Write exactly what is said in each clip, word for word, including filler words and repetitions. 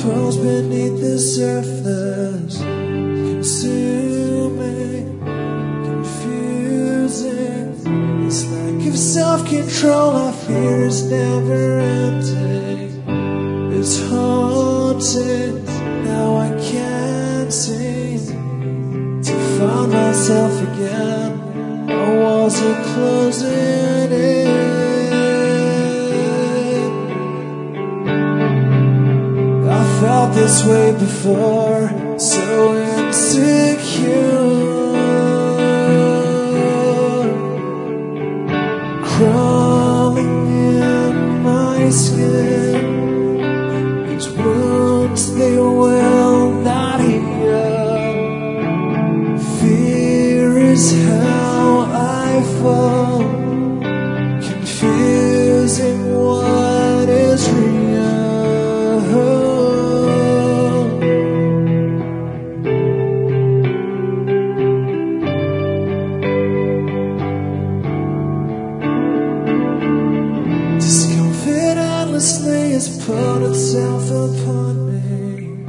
crawls beneath the surface, consuming, confusing. This lack of self-control I fear is never ending. It's haunting. Now I can't seem to find myself again. My walls are closing in. I felt this way before, so insecure, crawling in my skin. These wounds, they will not heal. Fear is how I fall, confusing what is real. Discomfort endlessly has put itself upon me,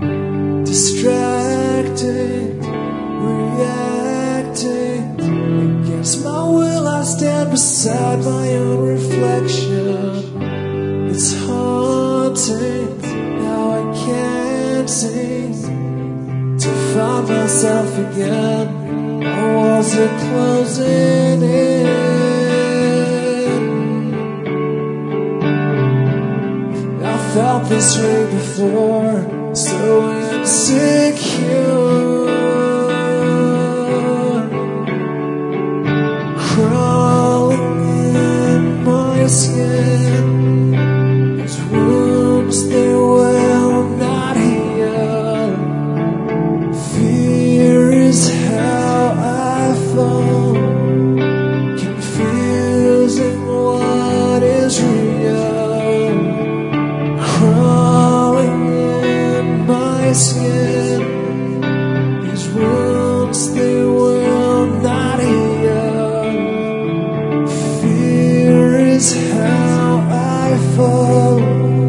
distracting, reacting. Against my will I stand beside my own reflection. It's haunting. Now I can't seem to find myself again. My walls are closing in. I felt this way before, so insecure, crawling in my skin. These wounds, they will not heal. Fear is how I fall, confusing what is real. Crawling in my skin. These wounds, they will not heal. Fear is how I fall,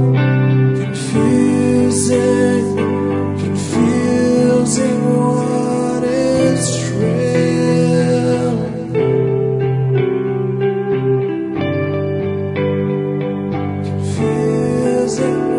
confusing, confusing what is real. Confusing